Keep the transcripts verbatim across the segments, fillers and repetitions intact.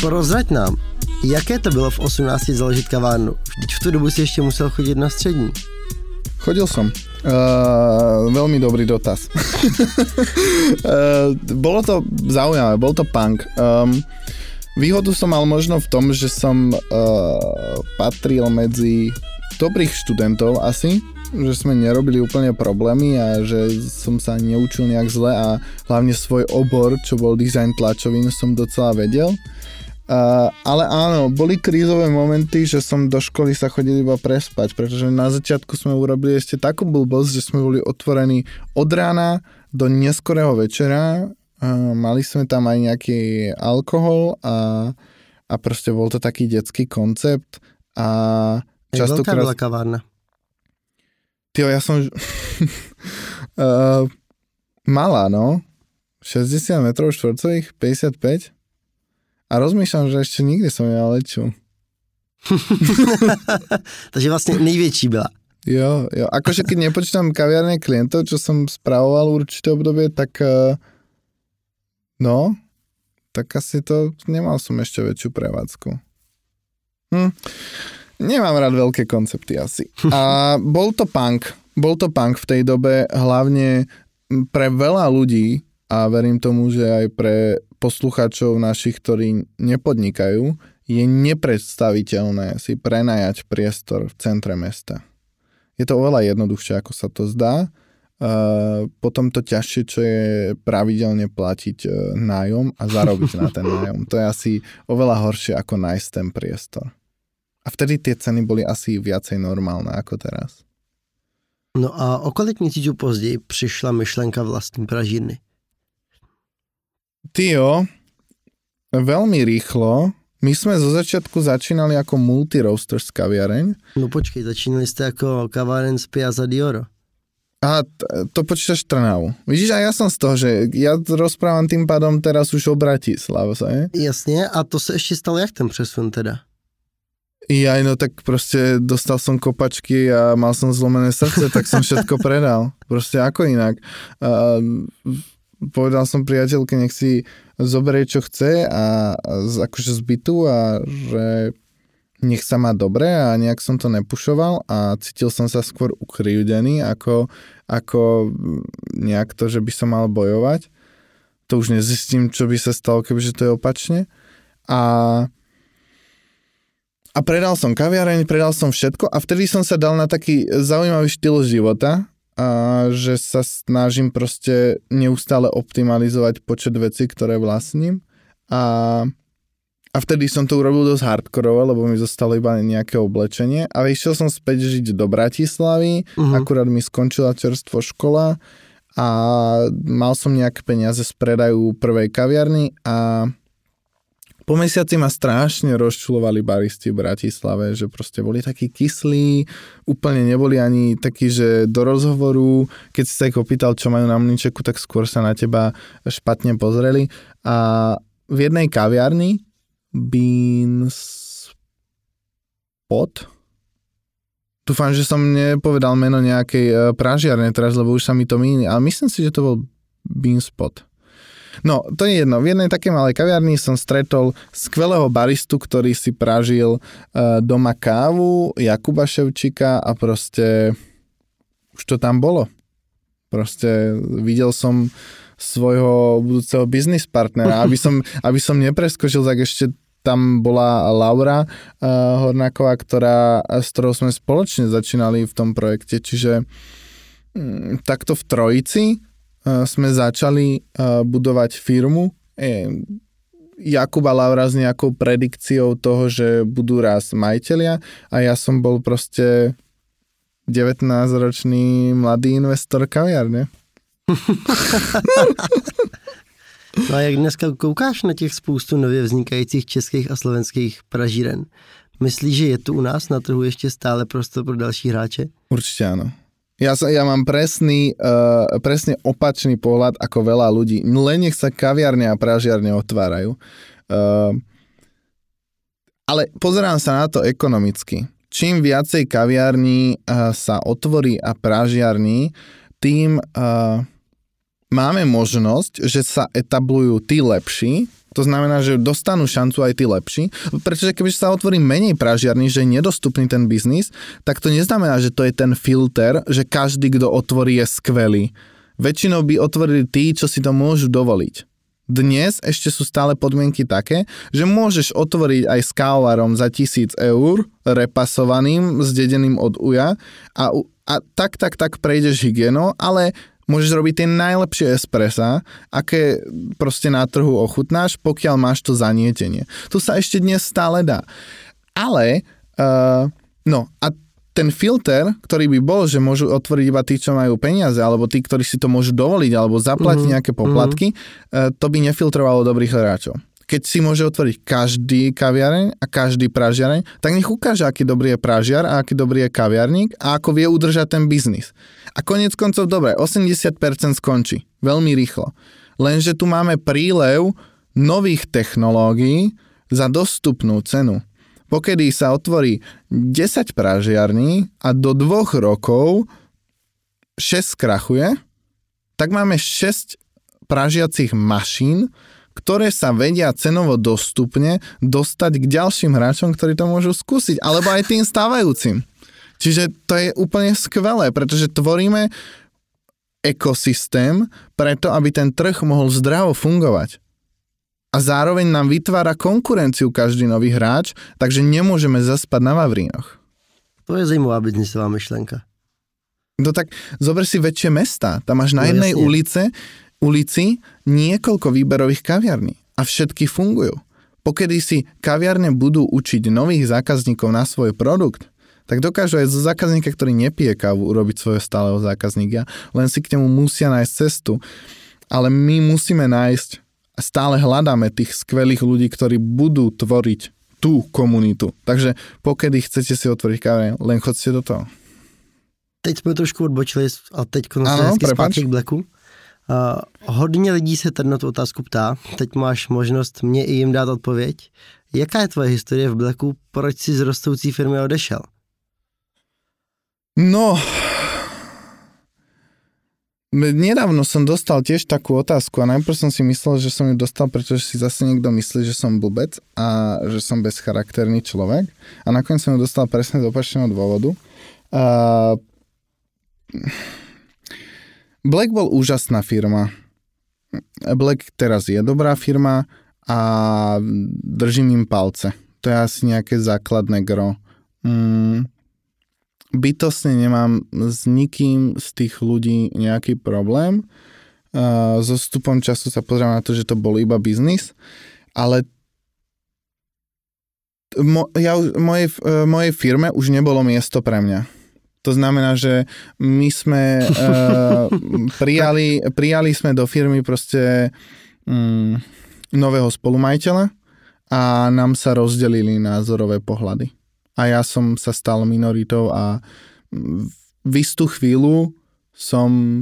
rozraď nám, jaké to bylo v osemnácti založit kavárnu? Vždyť v tu dobu si ještě musel chodit na střední. Chodil som. Uh, veľmi dobrý dotaz. uh, bolo to zaujímavé, bol to punk. Um, výhodu som mal možno v tom, že som uh, patril medzi dobrých študentov asi, že sme nerobili úplne problémy a že som sa neučil nejak zle a hlavne svoj obor, čo bol dizajn tlačovín, som docela vedel. Uh, ale áno, boli krízové momenty, že som do školy sa chodil iba prespať, pretože na začiatku sme urobili ešte takú blbosť, že sme boli otvorení od rána do neskorého večera, uh, mali sme tam aj nejaký alkohol a, a proste bol to taký detský koncept a častokrát... Jak veľká bola kavárna? Tio, ja som... uh, malá, no. šesťdesiat metrov štvorcových, päťdesiatpäť. A rozmýšľam, že ešte nikdy som nemal väčšiu. Takže vlastne nejväčší byla. Jo, jo. Akože keď nepočítam kaviarne klientov, čo som spravoval určité obdobie, tak uh, no, tak asi to nemal som ešte väčšiu prevádzku. Hm. Nemám rád veľké koncepty asi. A bol to punk. Bol to punk v tej dobe, hlavne pre veľa ľudí, a verím tomu, že aj pre poslucháčov našich, ktorí nepodnikajú, je nepredstaviteľné si prenajať priestor v centre mesta. Je to oveľa jednoduchšie, ako sa to zdá. Uh, potom to ťažšie, čo je pravidelne platiť uh, nájom a zarobiť na ten nájom. To je asi oveľa horšie, ako nájsť ten priestor. A vtedy tie ceny boli asi viacej normálne ako teraz. No a o kolik měsíců později přišla myšlenka vlastní pražírny? Tio, veľmi rýchlo. My sme zo začiatku začínali ako multi-roasters kaviareň. No počkej, začínali ste ako kaváren z Piazza di Oro. A to počítaš Trnavu. Vidíš, a ja som z toho, že ja rozprávam tým pádom teraz už o Bratislave. Jasne, a to sa ešte stalo, jak ten přesun teda? Ja, no tak proste dostal som kopačky a mal som zlomené srdce, tak som všetko predal. Proste ako inak. A povedal som priateľke, nech si zoberie, čo chce a, a akože z bytu a že nech sa má dobre a nejak som to nepušoval a cítil som sa skôr ukryjúdený ako, ako nejak to, že by som mal bojovať. To už nezistím, čo by sa stalo, kebyže to je opačne. A, a predal som kaviareň, predal som všetko a vtedy som sa dal na taký zaujímavý štýl života, a že sa snažím proste neustále optimalizovať počet vecí, ktoré vlastním a, a vtedy som to urobil dosť hardkorovo, lebo mi zostalo iba nejaké oblečenie a išiel som späť žiť do Bratislavy, uh-huh. Akurát mi skončila čerstvo škola a mal som nejaké peniaze z predaju prvej kaviarny a po mesiaci ma strašne rozčulovali baristi v Bratislave, že proste boli takí kyslí, úplne neboli ani takí, že do rozhovoru, keď si sa ich opýtal, čo majú na mlynčeku, tak skôr sa na teba špatne pozreli. A v jednej kaviarni Bean Spot, dúfam, že som nepovedal meno nejakej pražiarne teraz, lebo už sa mi to míni, ale myslím si, že to bol Bean Spot. No, to je jedno. V jednej takej malej kaviarni som stretol skvelého baristu, ktorý si pražil uh, doma kávu, Jakuba Ševčíka a proste už to tam bolo. Proste videl som svojho budúceho biznis partnera. Aby som, aby som nepreskočil, tak ešte tam bola Laura uh, Hornáková, ktorá, s ktorou sme spoločne začínali v tom projekte. Čiže um, takto v trojici sme začali uh, budovať firmu. E, Jakub a Laura s nejakou predikciou toho, že budú raz majitelia a ja som bol proste devätnásťročný mladý investor kaviarne. No a jak dneska koukáš na těch spoustu nově vznikajících českých a slovenských pražíren? Myslíš, že je tu u nás na trhu ještě stále prostor pro další hráče? Určite áno. Ja, sa, ja mám presný, uh, presne opačný pohľad ako veľa ľudí. Len nech sa kaviarne a pražiarne otvárajú. Uh, ale pozerám sa na to ekonomicky. Čím viacej kaviarní uh, sa otvorí a pražiarní, tým uh, máme možnosť, že sa etablujú tí lepší To znamená, že dostanú šancu aj tí lepší, pretože keby sa otvorí menej pražiarní, že je nedostupný ten biznis, tak to neznamená, že to je ten filter, že každý, kto otvorí, je skvelý. Väčšinou by otvorili tí, čo si to môžu dovoliť. Dnes ešte sú stále podmienky také, že môžeš otvoriť aj s kávovarom za tisíc eur, repasovaným, zdedeným od uja a, a tak, tak, tak prejdeš hygienou, ale môžeš robiť tie najlepšie espressa, aké proste na trhu ochutnáš, pokiaľ máš to zanietenie. To sa ešte dnes stále dá. Ale, uh, no a ten filter, ktorý by bol, že môžu otvoriť iba tí, čo majú peniaze, alebo tí, ktorí si to môžu dovoliť, alebo zaplatiť mm-hmm. nejaké poplatky, mm-hmm. to by nefiltrovalo dobrých hráčov. Keď si môže otvoriť každý kaviareň a každý pražiareň, tak nech ukáže, aký dobrý je pražiar a aký dobrý je kaviarník a ako vie udržať ten biznis. A koniec koncov, dobre, osemdesiat percent skončí. Veľmi rýchlo. Lenže tu máme prílev nových technológií za dostupnú cenu. Pokedy sa otvorí desať pražiarní a do dvoch rokov šesť skrachuje, tak máme šesť pražiacich mašín, ktoré sa vedia cenovo dostupne dostať k ďalším hráčom, ktorí to môžu skúsiť, alebo aj tým stávajúcim. Čiže to je úplne skvelé, pretože tvoríme ekosystém preto, aby ten trh mohol zdravo fungovať. A zároveň nám vytvára konkurenciu každý nový hráč, takže nemôžeme zaspať na Vavrínoch. To je zajímavá biznisová myšlenka. No tak zober si väčšie mestá. Tam máš na jednej no, ulice, ulici niekoľko výberových kaviarní a všetky fungujú. Pokedy si kaviarne budú učiť nových zákazníkov na svoj produkt, tak dokážu aj zo zákazníka, ktorý nepije kávu, urobiť svojho stáleho zákazníka, len si k nemu musia nájsť cestu. Ale my musíme nájsť stále hľadáme tých skvelých ľudí, ktorí budú tvoriť tú komunitu. Takže pokedy chcete si otvoriť kaviareň, len choďte do toho. Teď jsme trošku odbočili a teď konečně hezky zpátky k Blacku. Uh, hodně lidí se tady na tu otázku ptá. Teď máš možnost mě i jim dát odpověď. Jaká je tvoje historie v Blacku? Proč si z rostoucí firmy odešel? No... Nedávno som dostal tiež takú otázku a najprv som si myslel, že som ju dostal, pretože si zase niekto myslí, že som blbec a že som bezcharakterný človek a nakoniec som ju dostal presne z opačného dôvodu. Uh, Black bol úžasná firma. Black teraz je dobrá firma a držím im palce. To je asi nejaké základné gro. Mm. Bytostne nemám s nikým z tých ľudí nejaký problém. Uh, so vstupom času sa pozriem na to, že to bol iba biznis, ale mo, ja, mojej, mojej firme už nebolo miesto pre mňa. To znamená, že my sme uh, prijali, prijali sme do firmy proste um, nového spolumajiteľa a nám sa rozdelili názorové pohľady. A ja som sa stal minoritou a v istú chvíľu som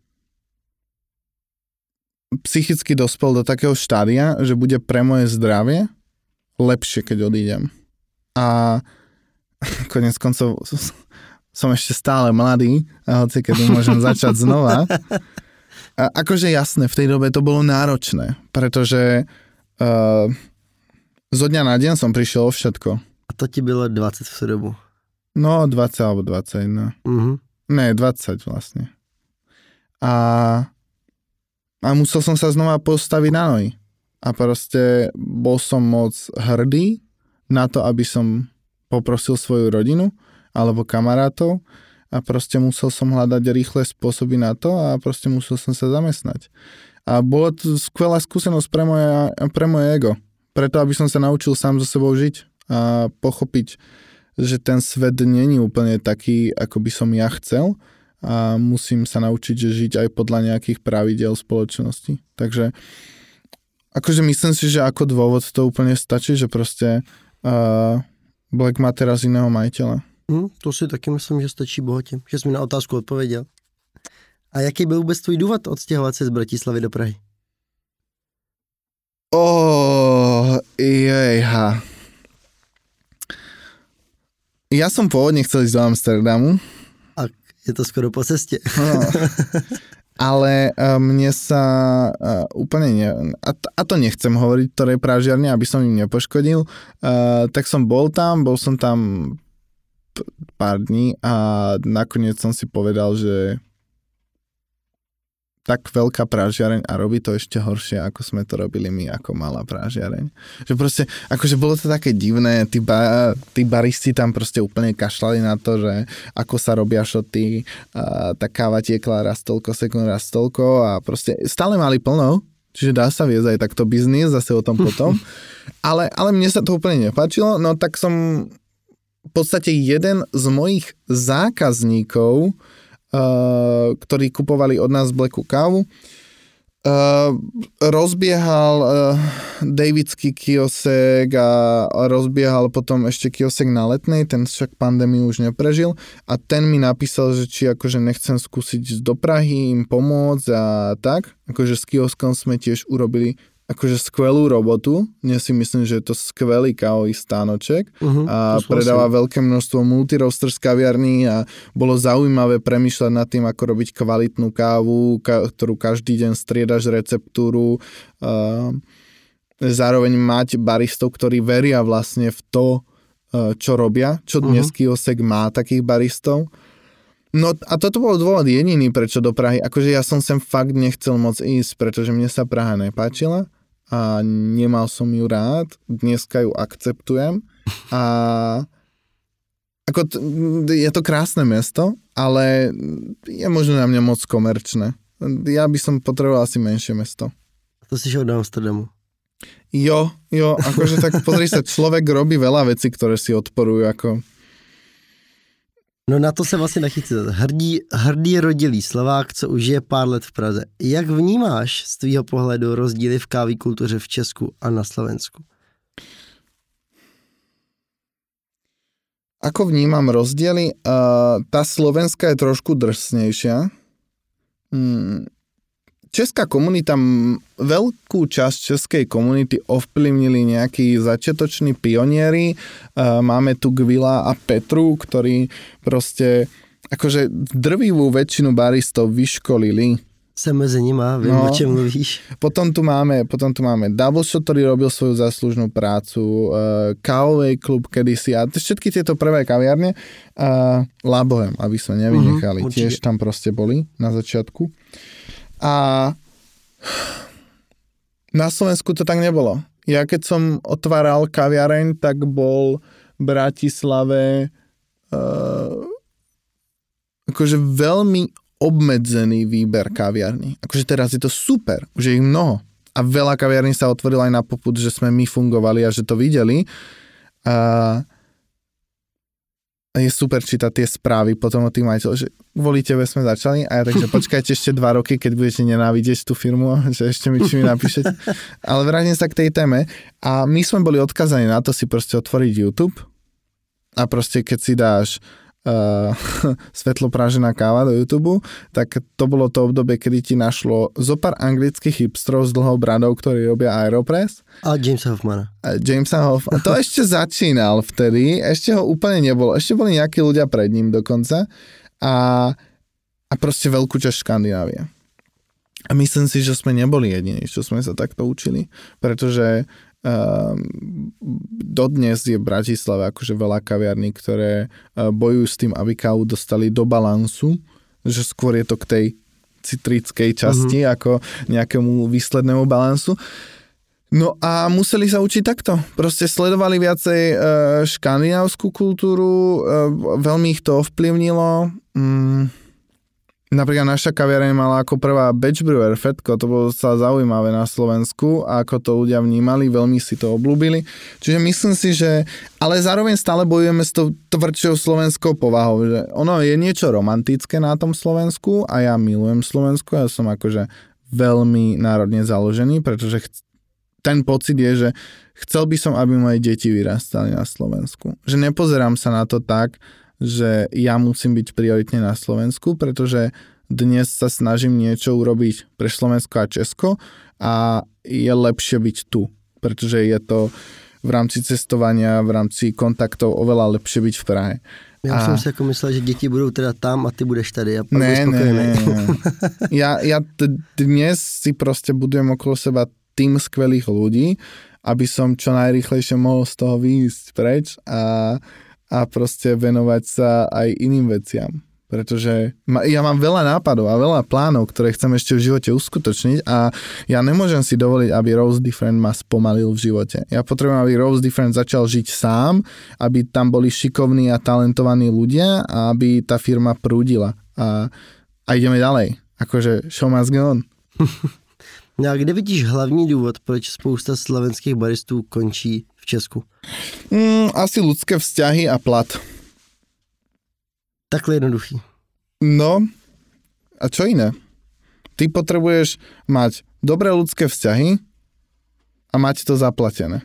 psychicky dospel do takého štádia, že bude pre moje zdravie lepšie, keď odídem. A konec koncov som ešte stále mladý a hoci kedy môžem začať znova. A akože jasné, v tej dobe to bolo náročné, pretože uh, zo dňa na deň som prišiel o všetko. A to ti bylo dvacet v dobu? No, dvacet alebo dvadsaťjeden. Uh-huh. Ne, dvadsať vlastne. A, a musel som sa znova postaviť na nohy. A proste bol som moc hrdý na to, aby som poprosil svoju rodinu alebo kamarátov a proste musel som hľadať rýchle spôsoby na to a proste musel som sa zamestnať. A bola to skvelá skúsenosť pre moje, pre moje ego. Preto, aby som sa naučil sám so sebou žiť a pochopiť, že ten svet není úplne taký, ako by som ja chcel a musím sa naučiť žiť aj podľa nejakých pravidiel spoločnosti. Takže akože myslím si, že ako dôvod to úplne stačí, že proste uh, Black má teraz iného majiteľa. Hmm, to si taky myslím, že stačí bohatě, že jsi mi na otázku odpověděl. A jaký byl vůbec tvůj důvod odstěhovat se z Bratislavy do Prahy? Oh, jejha. Ja som pôvodne chcel ísť do Amsterdamu. A je to skoro po ceste. No. Ale uh, mne sa uh, úplne ne... A, t- a to nechcem hovoriť, ktorej pražiarne, aby som im nepoškodil. Uh, tak som bol tam, bol som tam p- pár dní a nakoniec som si povedal, že tak veľká prážiareň a robí to ešte horšie, ako sme to robili my, ako malá prážiareň. Že proste, akože bolo to také divné, tí, ba, tí baristi tam proste úplne kašľali na to, že ako sa robia šoty, a tá káva tiekla raz toľko sekúnd, raz toľko a proste stále mali plno, čiže dá sa viesť aj takto biznis, zase o tom potom. ale, ale mne sa to úplne nepáčilo, no tak som v podstate jeden z mojich zákazníkov, Uh, ktorí kupovali od nás Blacku kávu. Uh, rozbiehal uh, Davidský kiosek a rozbiehal potom ešte kiosek na Letnej, ten však pandémiu už neprežil a ten mi napísal, že či akože nechcem skúsiť ísť do Prahy, im pomôcť a tak. Akože s kioskom sme tiež urobili akože skvelú robotu. Dnes si myslím, že je to skvelý kávový stánoček uh-huh, a predáva veľké množstvo multiroasters kaviarní a bolo zaujímavé premýšľať nad tým, ako robiť kvalitnú kávu, ka- ktorú každý deň striedaš receptúru. Uh, zároveň mať baristov, ktorí veria vlastne v to, uh, čo robia, čo dnes uh-huh. kiosek má takých baristov. No a toto bol dôvod jediný, prečo do Prahy. Akože ja som sem fakt nechcel moc ísť, pretože mne sa Praha nepáčila a nemal som ju rád. Dneska ju akceptujem a ako t- je to krásne mesto, ale je možno na mňa moc komerčné. Ja by som potreboval asi menšie mesto. To si šiel do Amsterdamu. Jo, jo, akože tak pozri sa, človek robí veľa vecí, ktoré si odporujú, ako... No na to se vlastně taky chci dát. Hrdý, hrdý rodilý Slovák, co už je pár let v Praze. Jak vnímáš z tvýho pohledu rozdíly v kávové kultuře v Česku a na Slovensku? Ako vnímam rozdiely? Uh, tá slovenská je trošku drsnejšia. Hmm. Česká komunita, veľkú časť českej komunity ovplyvnili nejakí začiatoční pionieri. Máme tu Gvila a Petru, ktorí proste akože drvivú väčšinu baristov vyškolili. Jsem mezi nima, vím, no, o čem mluvíš. Potom tu máme, potom tu máme Double Shot, ktorý robil svoju záslužnú prácu, uh, Kávovej klub kedysi a všetky tieto prvé kaviarne. Uh, La Bohème, aby sme nevynechali, uh-huh, tiež tam proste boli na začiatku. A na Slovensku to tak nebolo. Ja keď som otváral kaviareň, tak bol v Bratislave uh, akože veľmi obmedzený výber kaviarní. Akože teraz je to super, už je ich mnoho. A veľa kaviarní sa otvorilo aj na popud, že sme my fungovali a že to videli. A je super čítať tie správy potom od tých majiteľov, že kvôli tebe sme začali a ja takže počkajte ešte dva roky, keď budete nenávidieť tú firmu, že ešte mi či mi napíšete. Ale vrátim sa k tej téme a my sme boli odkazaní na to si proste otvoriť YouTube a proste keď si dáš uh, svetloprážená káva do YouTube, tak to bolo to obdobie, kedy ti našlo zopár anglických hipstrov s dlhou bradou, ktorí robia Aeropress. A Jamesa Hoffmana. A Jamesa Hoffmana. To ešte začínal vtedy, ešte ho úplne nebolo. Ešte boli nejakí ľudia pred ním dokonca a, a proste veľkú časť Škandinávie. A myslím si, že sme neboli jediní, čo sme sa takto učili, pretože Uh, dodnes je v Bratislave akože veľa kaviarní, ktoré uh, bojujú s tým, aby kávu dostali do balansu, že skôr je to k tej citrickej časti uh-huh. ako nejakému výslednému balansu. No a museli sa učiť takto. Proste sledovali viacej uh, škandinávskú kultúru, uh, veľmi ich to ovplyvnilo. Mm. Napríklad naša kaviareň mala ako prvá batch brewer Fetko, to bolo sa zaujímavé na Slovensku a ako to ľudia vnímali, veľmi si to obľúbili. Čiže myslím si, že ale zároveň stále bojujeme s tou tvrdšou slovenskou povahou, že ono je niečo romantické na tom Slovensku a ja milujem Slovensku, ja som akože veľmi národne založený, pretože chc- ten pocit je, že chcel by som, aby moje deti vyrastali na Slovensku. Že nepozerám sa na to tak, že ja musím byť prioritne na Slovensku, pretože dnes sa snažím niečo urobiť pre Slovensko a Česko a je lepšie byť tu, pretože je to v rámci cestovania, v rámci kontaktov oveľa lepšie byť v Prahe. Já a... jsem si jako myslel, že děti budou teda tam a ty budeš tady a pak ne, budeš spokojený. Ne, ne, ne. Ja, ja t- dnes si proste budujem okolo seba tým skvelých ľudí, aby som čo najrýchlejšie mohol z toho výjsť preč a, a proste venovať sa aj iným veciam. Pretože ma, ja mám veľa nápadov a veľa plánov, ktoré chcem ešte v živote uskutočniť a ja nemôžem si dovoliť, aby Rose Different ma spomalil v živote. Ja potrebujem, aby Rose Different začal žiť sám, aby tam boli šikovní a talentovaní ľudia a aby tá firma prúdila. A, a ideme ďalej. Akože show must go on. No a kde vidíš hlavní důvod, proč spousta slovenských baristů končí v Česku? Mm, asi ľudské vzťahy a plat. Takhle jednoduchý. No, a čo iné? Ty potrebuješ mať dobré ľudské vzťahy a mať to zaplatené.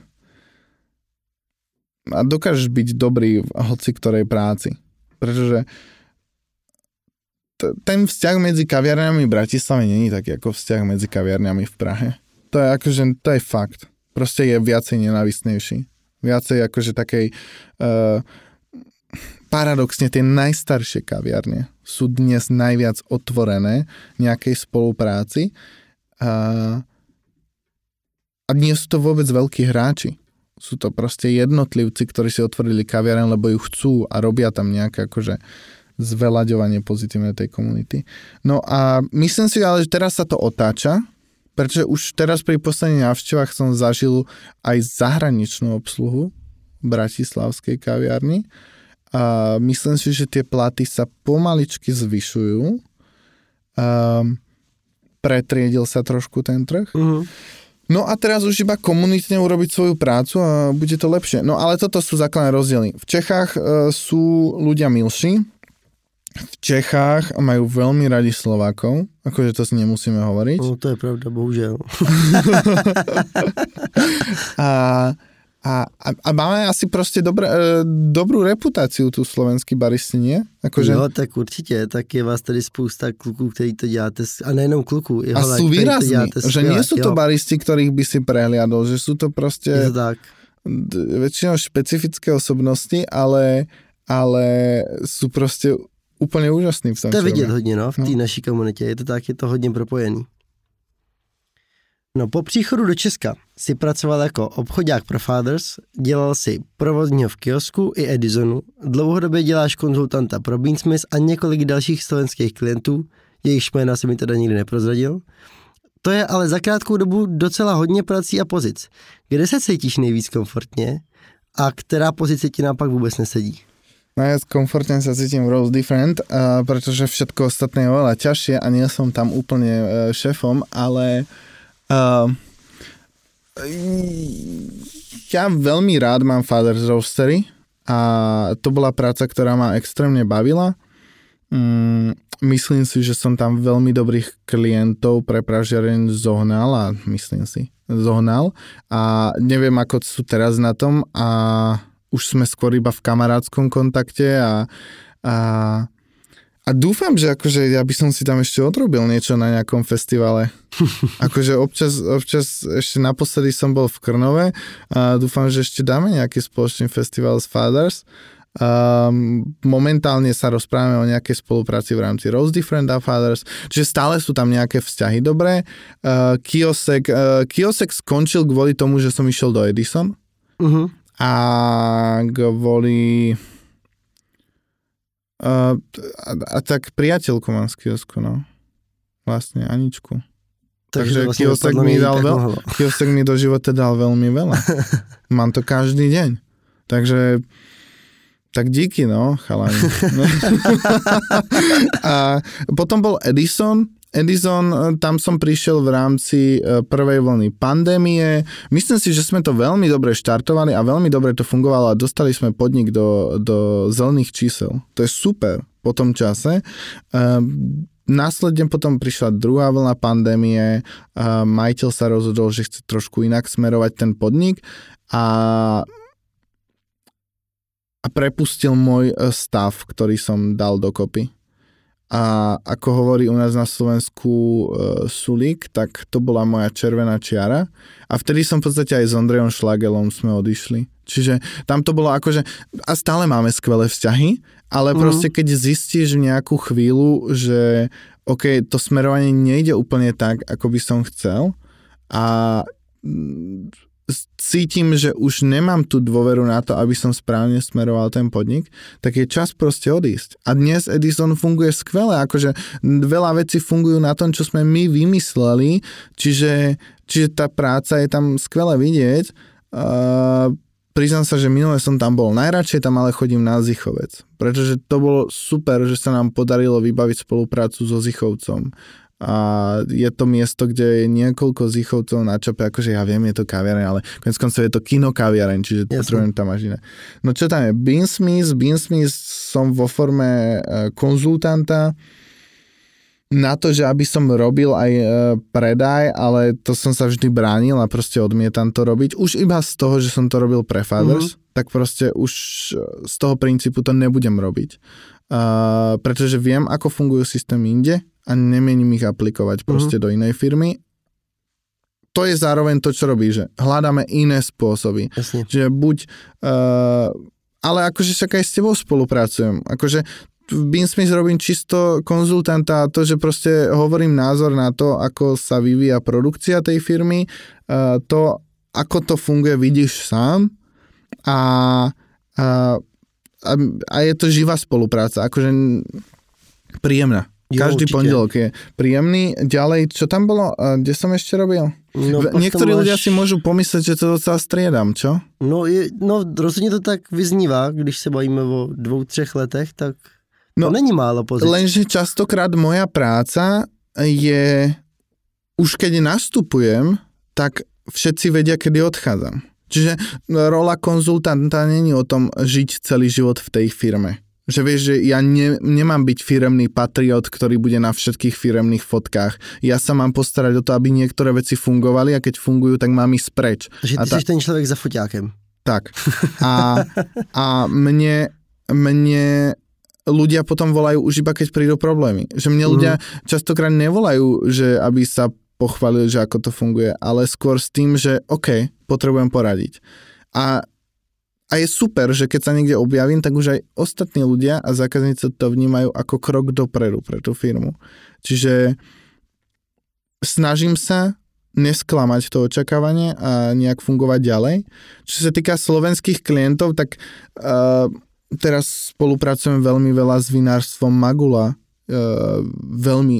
A dokážeš byť dobrý v hoci ktorej práci. Pretože t- ten vzťah medzi kaviarňami v Bratislave nie je taký ako vzťah medzi kaviarňami v Prahe. To je akože, to je fakt. Proste je viacej nenávistnejší. Viacej akože takej... Uh, paradoxne tie najstaršie kaviarne sú dnes najviac otvorené nejakej spolupráci a, a nie sú to vôbec veľkí hráči. Sú to proste jednotlivci, ktorí si otvorili kaviareň, lebo ju chcú a robia tam nejaké akože zveľaďovanie pozitívne tej komunity. No a myslím si ale, že teraz sa to otáča, pretože už teraz pri posledných návštevách som zažil aj zahraničnú obsluhu v bratislavskej kaviarni. A myslím si, že tie platy sa pomaličky zvyšujú. Um, pretriedil sa trošku ten trh. Uh-huh. No a teraz už iba komunitne urobiť svoju prácu a bude to lepšie. No ale toto sú základné rozdiely. V Čechách uh, sú ľudia milší. V Čechách majú veľmi radi Slovákov. Akože to si nemusíme hovoriť. No to je pravda, bohužiaľ. a A, a, a máme asi proste dobré, e, dobrú reputáciu tu slovenskí baristi, nie? Akože... Jo, tak určite, tak je vás tady spousta kluků, ktorí to děláte, a nejenom kluků. A sú výrazní, že nie sú to jo. baristi, ktorých by si prehliadol, že sú to proste je to tak. D- väčšinou špecifické osobnosti, ale, ale sú proste úplne úžasní v tom. To je vidět hodně, no, v té no. naší komunitě, je to tak, je to hodně propojený. No po příchodu do Česka si pracoval jako obchodák pro Fathers, dělal si provozního v kiosku i Edisonu, dlouhodobě děláš konzultanta pro Beansmith a několik dalších slovenských klientů, jejichž jména se mi teda nikdy neprozradil. To je ale za krátkou dobu docela hodně prací a pozic. Kde se cítíš nejvíc komfortně a která pozice ti naopak vůbec nesedí? Najviac komfortne sa cítim v Rose Different, uh, pretože všetko ostatné je oveľa ťažšie a nie som tam úplne uh, šéfom, ale uh, ja veľmi rád mám Fathers Roastery a to bola práca, ktorá ma extrémne bavila. Um, myslím si, že som tam veľmi dobrých klientov pre pražiareň zohnal a myslím si, zohnal a neviem, ako sú teraz na tom a už sme skôr iba v kamarátskom kontakte a, a, a dúfam, že akože ja by som si tam ešte odrobil niečo na nejakom festivale. Akože občas, občas ešte naposledy som bol v Krnove a dúfam, že ešte dáme nejaký spoločný festival s Fathers. Um, momentálne sa rozprávame o nejakej spolupráci v rámci Rose Different a Fathers, čiže stále sú tam nejaké vzťahy dobré. Uh, Kiosek, uh, Kiosek skončil kvôli tomu, že som išiel do Edison. Uh-huh. A kvôli a, a, a tak priateľku mám z kiosku, no. Vlastne, Aničku. Takže, Takže vlastne kiosek, mi dal veľ, kiosek mi do života dal veľmi veľa. Mám to každý deň. Takže tak díky, no, chalani. A potom bol Edison. Edison, tam som prišiel v rámci prvej vlny pandémie. Myslím si, že sme to veľmi dobre štartovali a veľmi dobre to fungovalo a dostali sme podnik do, do zelených čísel. To je super po tom čase. Následne potom prišla druhá vlna pandémie. Majiteľ sa rozhodol, že chce trošku inak smerovať ten podnik a a prepustil môj stav, ktorý som dal dokopy. A ako hovorí u nás na Slovensku e, Sulík, tak to bola moja červená čiara. A vtedy som v podstate aj s Ondrejom Šlagelom sme odišli. Čiže tam to bolo akože, a stále máme skvelé vzťahy, ale mm. proste keď zistíš v nejakú chvíľu, že OK, to smerovanie nejde úplne tak, ako by som chcel a cítim, že už nemám tú dôveru na to, aby som správne smeroval ten podnik, tak je čas proste odísť. A dnes Edison funguje skvele, akože veľa vecí fungujú na tom, čo sme my vymysleli, čiže, čiže tá práca je tam skvele vidieť. Uh, priznám sa, že minule som tam bol. Najradšej tam ale chodím na Zichovec, pretože to bolo super, že sa nám podarilo vybaviť spoluprácu so Zichovcom. A je to miesto, kde je niekoľko Zichovcov na čape, akože ja viem, je to kaviareň, ale konec koncov je to kino kaviareň, čiže Jasne. Potrebujem tam až iné. No čo tam je? Beansmith, Beansmith som vo forme konzultanta na to, že aby som robil aj predaj, ale to som sa vždy bránil a proste odmietam to robiť. Už iba z toho, že som to robil pre Fathers, mm-hmm. tak proste už z toho princípu to nebudem robiť. Uh, pretože viem, ako fungujú systémy inde a nemienim ich aplikovať proste uh-huh. do inej firmy. To je zároveň to, čo robí, že hľadáme iné spôsoby. Jasne. Čiže buď, uh, ale akože však aj s tebou spolupracujem. Akože v Beansmith robím čisto konzultanta a to, že proste hovorím názor na to, ako sa vyvíja produkcia tej firmy, uh, to, ako to funguje, vidíš sám a, a, a, a je to živá spolupráca. Akože príjemná. Jo, každý určite. Pondelok je príjemný. Ďalej, čo tam bolo? Kde som ešte robil? No, Niektorí máš... ľudia si môžu pomyslet, že to docela striedam, čo? No, je, no rozhodně to tak vyznívá, když se bavíme o dvou, třech letech, tak to no, není málo pozic. Lenže častokrát moja práca je, už keď nastupujem, tak všetci vedia, kedy odchádzam. Čiže rola konzultanta není o tom žiť celý život v tej firme. Že vieš, že ja ne, nemám byť firemný patriot, ktorý bude na všetkých firemných fotkách. Ja sa mám postarať o to, aby niektoré veci fungovali a keď fungujú, tak mám ísť preč. Že ty a ta... jsi ten človek za foťákem. Tak. A, a mne, mne ľudia potom volajú už iba, keď prídu problémy. Že mne ľudia mm. častokrát nevolajú, že aby sa pochválili, že ako to funguje, ale skôr s tým, že OK, potrebujem poradiť. A A je super, že keď sa niekde objavím, tak už aj ostatní ľudia a zákazníci to vnímajú ako krok dopredu pre tú firmu. Čiže snažím sa nesklamať to očakávanie a nejak fungovať ďalej. Čo sa týka slovenských klientov, tak uh, teraz spolupracujem veľmi veľa s vinárstvom Magula. Uh, veľmi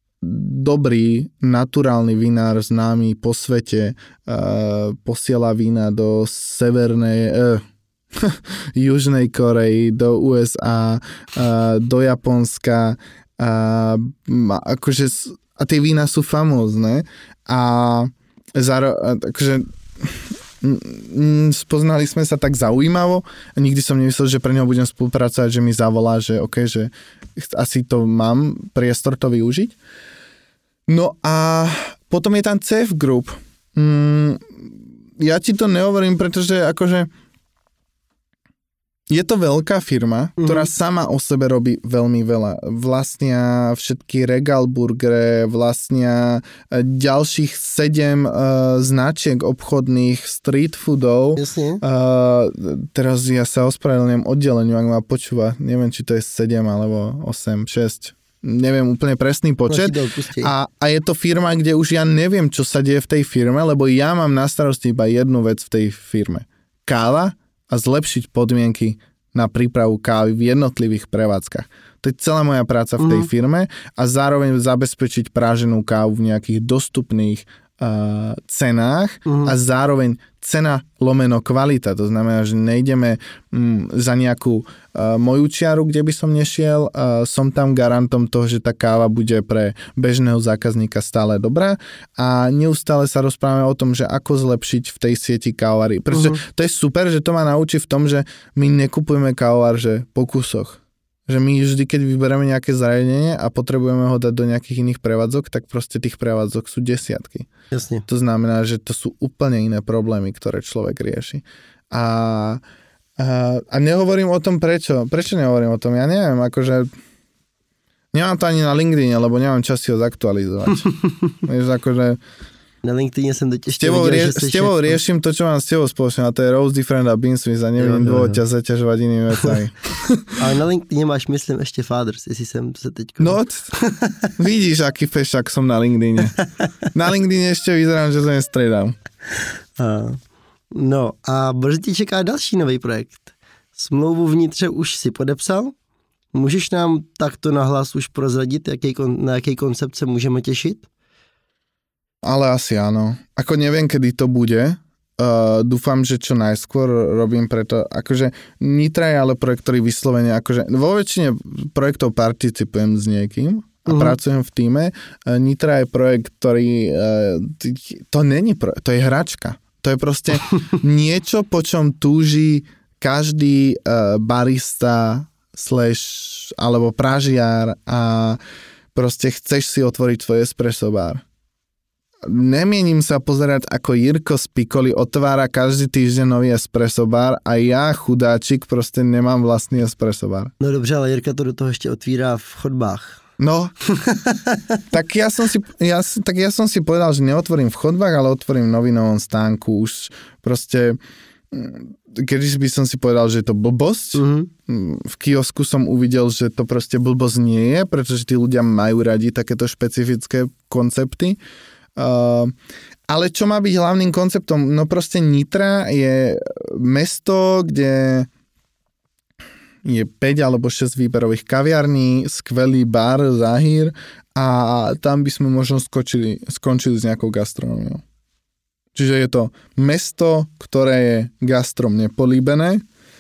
dobrý, naturálny vinár, známy po svete, uh, posiela vína do severnej, uh, Južnej Koreji, do ú es á, uh, do Japonska, uh, akože, a tie vína sú famózne a záro, akože spoznali sme sa tak zaujímavo a nikdy som nemyslel, že pre neho budem spolupracovať, že mi zavolá, že OK, že asi to mám priestor to využiť. No a potom je tam cé ef Group. Mm, ja ti to nehovorím, pretože akože je to veľká firma, mm-hmm. ktorá sama o sebe robí veľmi veľa. Vlastnia všetky Regal burgery, vlastnia ďalších sedem uh, značiek obchodných street foodov. Jasne. Uh, teraz ja sa ospravedlňujem oddeleniu, ak ma počúva. Neviem, či to je sedem alebo osem, šesť. Neviem úplne presný počet. A, a je to firma, kde už ja neviem, čo sa deje v tej firme, lebo ja mám na starosti iba jednu vec v tej firme. Káva a zlepšiť podmienky na prípravu kávy v jednotlivých prevádzkach. To je celá moja práca v tej mm. firme a zároveň zabezpečiť práženú kávu v nejakých dostupných uh, cenách mm. a zároveň cena lomeno kvalita. To znamená, že nejdeme mm, za nejakú uh, moju čiaru, kde by som nešiel. Uh, som tam garantom toho, že tá káva bude pre bežného zákazníka stále dobrá a neustále sa rozprávame o tom, že ako zlepšiť v tej sieti kávovári. Pretože uh-huh. to je super, že to ma naučí v tom, že my nekupujeme kávovár, že po kusoch. Že my vždy, keď vyberieme nejaké zariadenie a potrebujeme ho dať do nejakých iných prevádzok, tak proste tých prevádzok sú desiatky. Jasne. To znamená, že to sú úplne iné problémy, ktoré človek rieši. A, a, a nehovorím o tom prečo. Prečo nehovorím o tom? Ja neviem, akože nemám to ani na LinkedIne, lebo nemám čas si ho zaktualizovať. Vieš, akože Na LinkedIne som totiž s tebou, rie- s tebou šéf... riešim to, čo mám s tebou spoločné, a to je Rose Different a Beanswiss a neviem dôvod ťa zaťažovať inými vecami. Ale na LinkedIne máš, myslím, ešte Fathers, jestli som sa teď... No, t- vidíš, aký fešák som na LinkedIne. Na LinkedIne ešte vyzerám, že sa nestredám. A, no a brzy ti čeká další nový projekt. Smlouvu vnitře už si podepsal? Můžeš nám takto nahlas už prozradit, jaký, na jaký koncept se můžeme těšit? Ale asi áno. Ako neviem, kedy to bude. Uh, dúfam, že čo najskôr robím preto, akože Nitra je ale projekt, ktorý vyslovene, akože vo väčšine projektov participujem s niekým a uh-huh. pracujem v tíme. Uh, Nitra je projekt, ktorý uh, to není projekt, to je hračka. To je proste niečo, po čom túži každý uh, barista slash alebo pražiar a proste chceš si otvoriť svoj espresso bar. Nemienim sa pozerať, ako Jirko z Piccoli otvára každý týždeň nový espresso bar a ja, chudáčik, proste nemám vlastný espresso bar. No dobře, ale Jirka to do toho ešte otvírá v chodbách. No, tak ja som si, ja, tak ja som si povedal, že neotvorím v chodbách, ale otvorím v novinovom stánku. Už proste, kedyže by som si povedal, že je to blbosť. Mm-hmm. V kiosku som uvidel, že to proste blbosť nie je, pretože tí ľudia majú radi takéto špecifické koncepty. Uh, ale čo má byť hlavným konceptom? No proste Nitra je mesto, kde je päť alebo šesť výberových kaviarní, skvelý bar, záhír a tam by sme možno skočili, skončili s nejakou gastronómiou. Čiže je to mesto, ktoré je gastrom nepolíbené.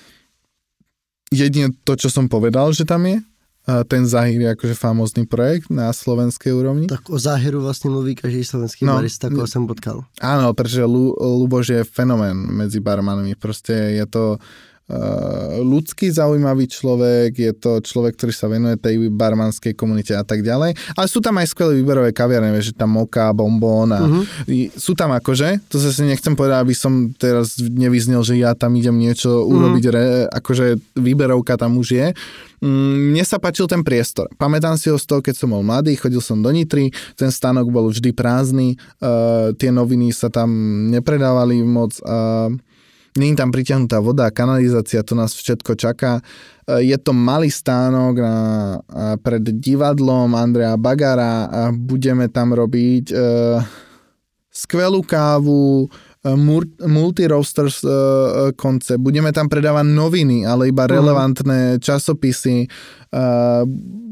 Jedine to, čo som povedal, že tam je. Ten záhir je akože famózny projekt na slovenskej úrovni. Tak o záhiru vlastne mluví každý slovenský no, barista, koho som potkal. Áno, pretože Lu, Luboš je fenomén medzi barmanmi. Proste je to uh, ľudský zaujímavý človek, je to človek, ktorý sa venuje tej barmanskej komunite a tak ďalej. Ale sú tam aj skvelé výberové kaviarne, že tam Moka, Bonbon a uh-huh. sú tam akože, to zase nechcem povedať, aby som teraz nevyznel, že ja tam idem niečo uh-huh. urobiť, re, akože výberovka tam už je. Mne sa páčil ten priestor. Pamätám si ho z toho, keď som bol mladý, chodil som do Nitry, ten stánok bol vždy prázdny, uh, tie noviny sa tam nepredávali moc, uh, nie je tam pritiahnutá voda, kanalizácia, to nás všetko čaká. Uh, je to malý stánok na, uh, pred divadlom Andreja Bagara a budeme tam robiť uh, skvelú kávu, multi-roasters uh, koncept. Budeme tam predávať noviny, ale iba relevantné časopisy. Uh,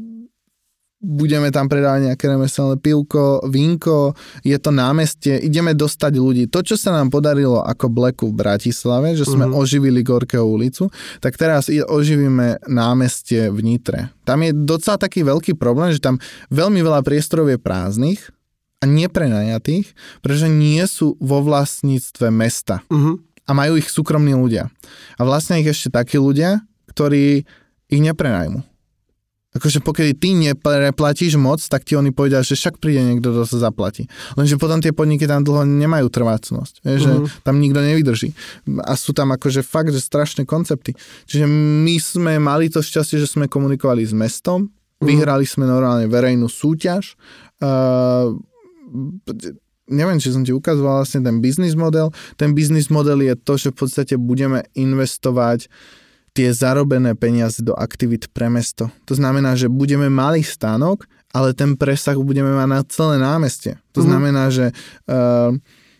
budeme tam predávať nejaké remeselné pivko, vínko. Je to námestie. Ideme dostať ľudí. To, čo sa nám podarilo ako Blacku v Bratislave, že sme uh-huh. oživili Gorkého ulicu, tak teraz oživíme námestie v Nitre. Tam je docela taký veľký problém, že tam veľmi veľa priestorov je prázdnych a neprenajatých, pretože nie sú vo vlastníctve mesta. Uh-huh. A majú ich súkromní ľudia. A vlastne ich ešte takí ľudia, ktorí ich neprenajmú. Akože pokiaľ ty neplatíš moc, tak ti oni povedia, že však príde niekto, kto sa zaplatí. Lenže potom tie podniky tam dlho nemajú trvácnosť. Je, že uh-huh. tam nikto nevydrží. A sú tam akože fakt, že strašné koncepty. Čiže my sme mali to šťastie, že sme komunikovali s mestom, uh-huh. vyhrali sme normálne verejnú súťaž, uh, neviem, či som ti ukazoval vlastne ten biznis model. Ten biznis model je to, že v podstate budeme investovať tie zarobené peniaze do aktivít pre mesto. To znamená, že budeme malý stánok, ale ten presah budeme mať na celé námestie. To mm. znamená, že uh,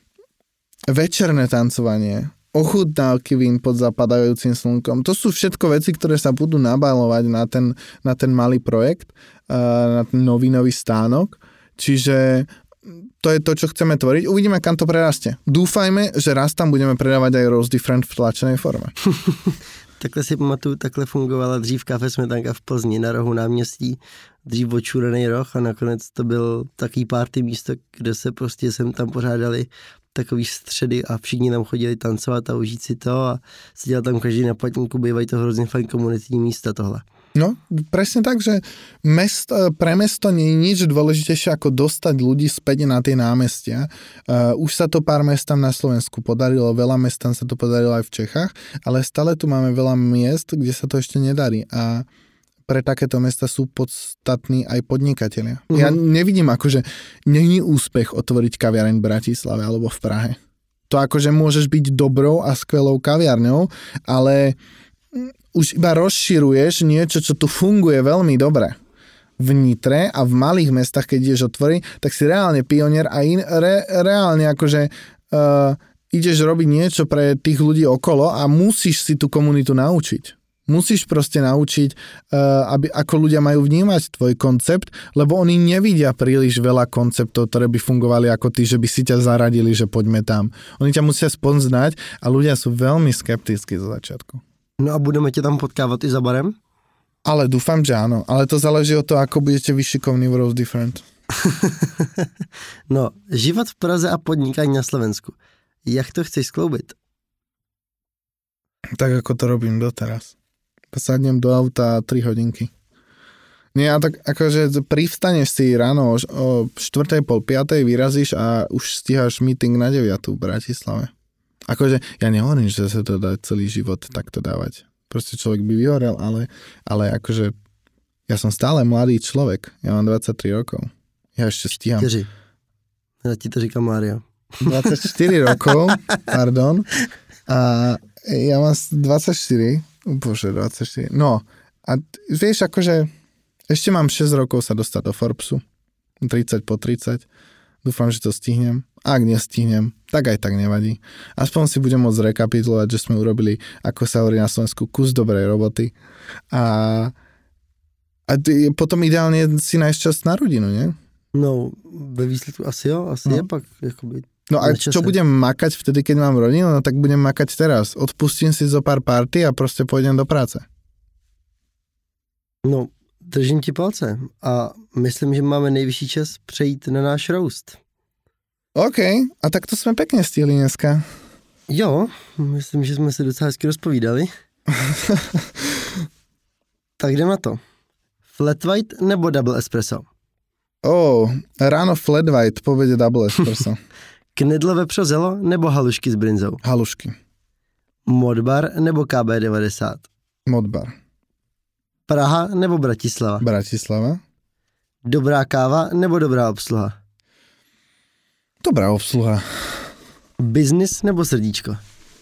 večerné tancovanie, ochutnávky vín pod zapadajúcim slnkom, to sú všetko veci, ktoré sa budú nabalovať na ten, na ten malý projekt, uh, na ten nový, nový stánok. Čiže to je to, čo chceme tvoriť. Uvidíme, kam to prerastie. Dúfajme, že raz tam budeme predávať aj Rose Different v tlačenej forme. Takhle si pamatuju, takhle fungovala dřív kafe Smetanka v Plzni na rohu náměstí, dřív očurený roh a nakonec to byl takový party místo, kde se prostě sem tam pořádali takový středy a všichni tam chodili tancovat a užít si to a seděl tam každý na patníku, bývají to hrozně fajn komunitní místa tohle. No, presne tak, že mesto, pre mesto nie je nič dôležitejšie ako dostať ľudí späť na tie námestia. Uh, už sa to pár mestám na Slovensku podarilo, veľa mestám sa to podarilo aj v Čechách, ale stále tu máme veľa miest, kde sa to ešte nedarí. A pre takéto mesta sú podstatní aj podnikatelia. Mm-hmm. Ja nevidím akože, není úspech otvoriť kaviareň v Bratislave alebo v Prahe. To akože môžeš byť dobrou a skvelou kaviarňou, ale už iba rozširuješ niečo, čo tu funguje veľmi dobre. V Nitre a v malých mestách, keď ideš otvoriť, tak si reálne pionier a in, re, reálne akože uh, ideš robiť niečo pre tých ľudí okolo a musíš si tú komunitu naučiť. Musíš proste naučiť, uh, aby, ako ľudia majú vnímať tvoj koncept, lebo oni nevidia príliš veľa konceptov, ktoré by fungovali ako ty, že by si ťa zaradili, že poďme tam. Oni ťa musia spoznať a ľudia sú veľmi skeptickí zo začiatku. No a budeme tě tam potkávat i za barem? Ale dúfam, že áno. Ale to záleží od toho, ako budete vyšikovní v Rose Different. No, život v Praze a podnikání na Slovensku. Jak to chceš skloubit? Tak, ako to robím doteraz. Sadnem do auta tri hodinky. Nie, a tak akože privstaneš si ráno o štvrtej, pol piatej, vyrazíš a už stíhaš meeting na deviatu v Bratislave. Akože, ja nehovorím, že sa to dá celý život takto dávať. Proste človek by vyhorel, ale, ale akože ja som stále mladý človek. Ja mám dvadsaťtri rokov. Ja ešte stíham. dvadsaťštyri. Ja ti to říkám Mária. dvadsaťštyri rokov, pardon. A ja mám dvadsaťštyri. Bože, dvadsaťštyri. No, a vieš, akože ešte mám šesť rokov sa dostať do Forbesu. tridsať po tridsať. Dúfam, že to stihnem. Ak nestihnem, tak aj tak nevadí. Aspoň si budem môcť rekapitulovať, že sme urobili, ako sa hovorí na Slovensku, kus dobrej roboty. A, a potom ideálne si nájsť čas na rodinu, nie? No, ve výsledku asi jo, asi no. Je pak jakoby... No a čo budem makať vtedy, keď mám rodinu? No tak budem makať teraz. Odpustím si zo pár party a proste pôjdem do práce. No, držím ti palce a myslím, že máme nejvyšší čas přejít na náš roast. OK, a tak to jsme pekne stihli dneska. Jo, myslím, že jsme se docela hezky rozpovídali. Tak jdem na to. Flat white nebo double espresso? Oh, ráno flat white, povede double espresso. Knedlo vepřo zelo nebo halušky s brinzou? Halušky. Modbar nebo K B devadesát? Modbar. Praha nebo Bratislava? Bratislava. Dobrá káva nebo dobrá obsluha? Dobrá obsluha. Biznis nebo srdíčko?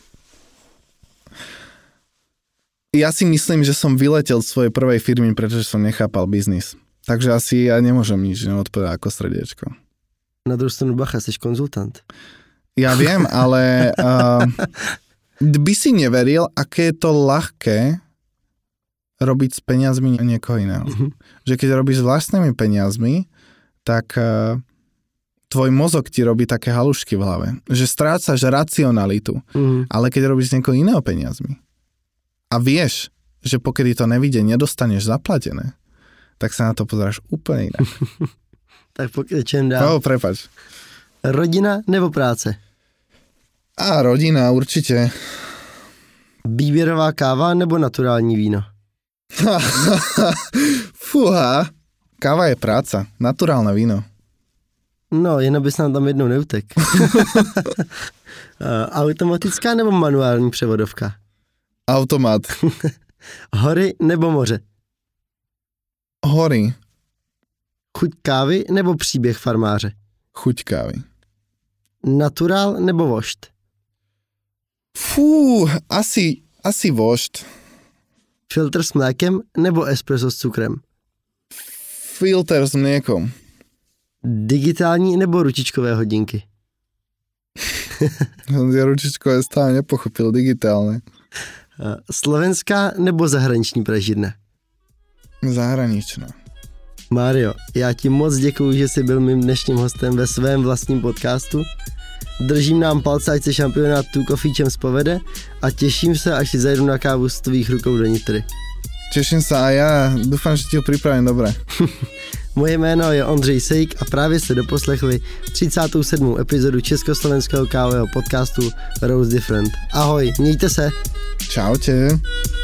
Ja si myslím, že som vyletel z svojej prvej firmy, pretože som nechápal biznis. Takže asi ja nemôžem nič neodpovedať ako srdiečko. Na druhou stranu bacha, jsi konzultant. Ja viem, ale uh, by si neveril, aké je to ľahké robiť s peniazmi niekoho iného. Uh-huh. Že keď robíš s vlastnými peniazmi, tak uh, tvoj mozog ti robí také halušky v hlave. Že strácaš racionalitu. Uh-huh. Ale keď robíš s niekoho iného peniazmi a vieš, že pokedy to nevidie, nedostaneš zaplatené, tak sa na to pozeráš úplne inak. Tak pokračujem dál. No, prepač. Rodina nebo práce? A rodina, určite. Výběrová káva nebo naturální víno? Fúha, káva je práca, naturálne víno. No, jen abys nám tam jednou neutek. Automatická nebo manuální převodovka? Automat. Hory nebo moře? Hory. Chuť kávy nebo příběh farmáře? Chuť kávy. Naturál nebo vošt? Fú, asi, asi vošt. Filtr s mlékem nebo espresso s cukrem? Filtr s mliekom. Digitální nebo ručičkové hodinky? Ja ručičkové stále nepochopil, digitálne. Slovenská nebo zahraniční pražidna? Zahraničná. Mário, já ti moc děkuju, že jsi byl mým dnešním hostem ve svém vlastním podcastu. Držím nám palce, ať se šampionát Two Coffee Champs povede a těším se, až si zajdu na kávu z tvých rukou do Nitry. Teším sa a ja dúfam, že ti ho pripravím dobre. Moje jméno je Ondřej Sejk a právě jste doposlechli třicátou sedmou epizodu československého kávového podcastu Rose Different. Ahoj, mějte se. Čaute.